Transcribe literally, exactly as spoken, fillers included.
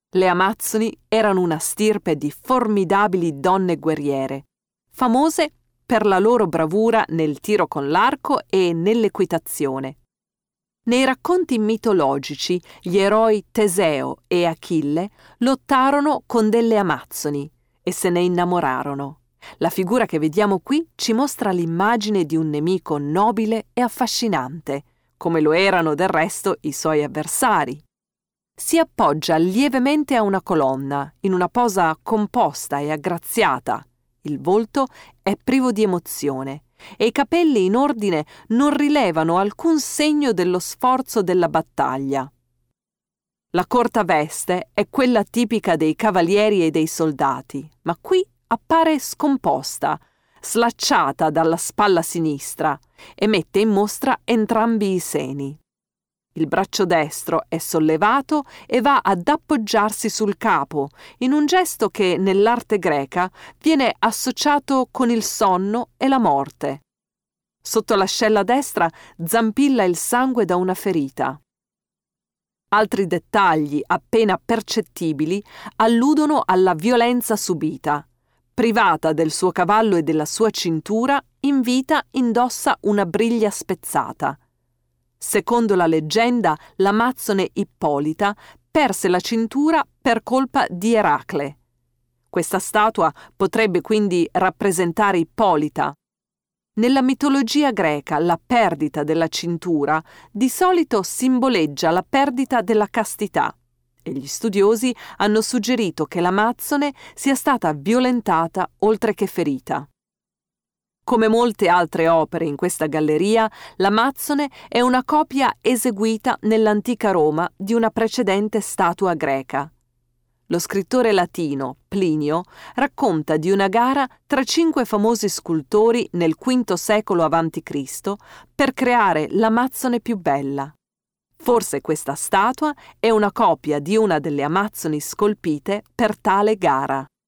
Le Amazzoni erano una stirpe di formidabili donne guerriere, famose per la loro bravura nel tiro con l'arco e nell'equitazione. Nei racconti mitologici, gli eroi Teseo e Achille lottarono con delle Amazzoni e se ne innamorarono. La figura che vediamo qui ci mostra l'immagine di un nemico nobile e affascinante, come lo erano del resto i suoi avversari. Si appoggia lievemente a una colonna, in una posa composta e aggraziata. Il volto è privo di emozione e i capelli in ordine non rilevano alcun segno dello sforzo della battaglia. La corta veste è quella tipica dei cavalieri e dei soldati, ma qui appare scomposta, slacciata dalla spalla sinistra e mette in mostra entrambi i seni. Il braccio destro è sollevato e va ad appoggiarsi sul capo, in un gesto che nell'arte greca viene associato con il sonno e la morte. Sotto l'ascella destra zampilla il sangue da una ferita. Altri dettagli appena percettibili alludono alla violenza subita. Privata del suo cavallo e della sua cintura, in vita indossa una briglia spezzata. Secondo la leggenda, l'Amazzone Ippolita perse la cintura per colpa di Eracle. Questa statua potrebbe quindi rappresentare Ippolita. Nella mitologia greca la perdita della cintura di solito simboleggia la perdita della castità e gli studiosi hanno suggerito che l'Amazzone sia stata violentata oltre che ferita. Come molte altre opere in questa galleria, l'Amazzone è una copia eseguita nell'antica Roma di una precedente statua greca. Lo scrittore latino Plinio racconta di una gara tra cinque famosi scultori nel quinto secolo avanti Cristo per creare l'Amazzone più bella. Forse questa statua è una copia di una delle Amazzoni scolpite per tale gara.